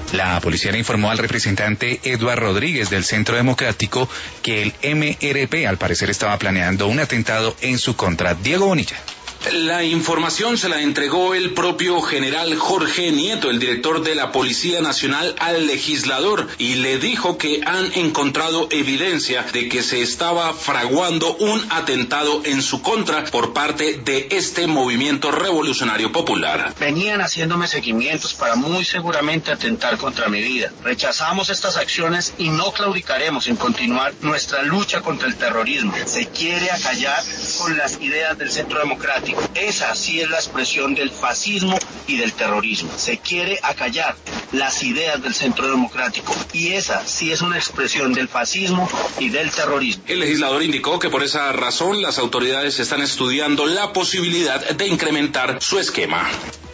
La policía le informó al representante Eduard Rodríguez del Centro Democrático que el MRP al parecer estaba planeando un atentado en su contra. Diego Bonilla. La información se la entregó el propio general Jorge Nieto, el director de la Policía Nacional, al legislador, y le dijo que han encontrado evidencia de que se estaba fraguando un atentado en su contra por parte de este movimiento revolucionario popular. Venían haciéndome seguimientos para muy seguramente atentar contra mi vida. Rechazamos estas acciones y no claudicaremos en continuar nuestra lucha contra el terrorismo. Se quiere acallar con las ideas del Centro Democrático. Esa sí es la expresión del fascismo y del terrorismo. Se quiere acallar las ideas del Centro Democrático y esa sí es una expresión del fascismo y del terrorismo. El legislador indicó que por esa razón las autoridades están estudiando la posibilidad de incrementar su esquema.